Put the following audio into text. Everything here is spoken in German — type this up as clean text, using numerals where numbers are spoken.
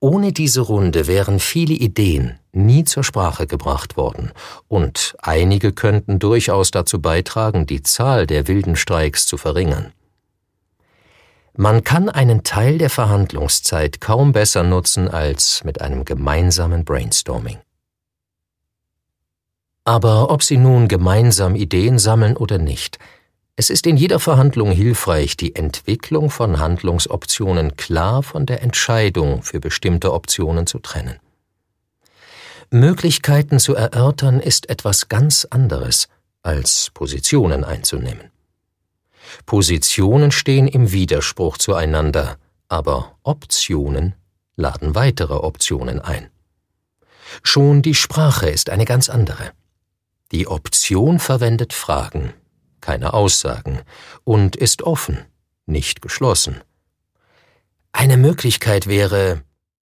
Ohne diese Runde wären viele Ideen nie zur Sprache gebracht worden, und einige könnten durchaus dazu beitragen, die Zahl der wilden Streiks zu verringern. Man kann einen Teil der Verhandlungszeit kaum besser nutzen als mit einem gemeinsamen Brainstorming. Aber ob Sie nun gemeinsam Ideen sammeln oder nicht, es ist in jeder Verhandlung hilfreich, die Entwicklung von Handlungsoptionen klar von der Entscheidung für bestimmte Optionen zu trennen. Möglichkeiten zu erörtern ist etwas ganz anderes, als Positionen einzunehmen. Positionen stehen im Widerspruch zueinander, aber Optionen laden weitere Optionen ein. Schon die Sprache ist eine ganz andere. Die Option verwendet Fragen, keine Aussagen, und ist offen, nicht geschlossen. Eine Möglichkeit wäre: